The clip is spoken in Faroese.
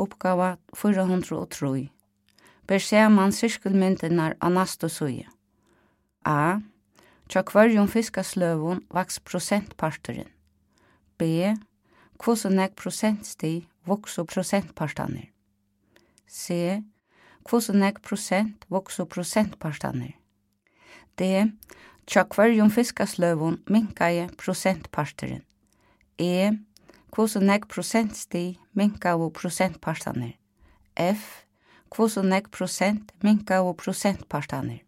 Uppgava 403. Ber saman sirkelmyndinar av næstu søye. A. Tja kvarjum fiskasløvun vaks prosentparturin. B. Kvose nek prosentstig vokso prosentpartanir. C. Kvose nek prosent vokso prosentpartanir. D. Tja kvarjum fiskasløvun minkaje prosentparturin. E. Kvose nek prosentstig minkaje prosentpartanir. F. Kvose nek prosent minkaje prosentpartanir.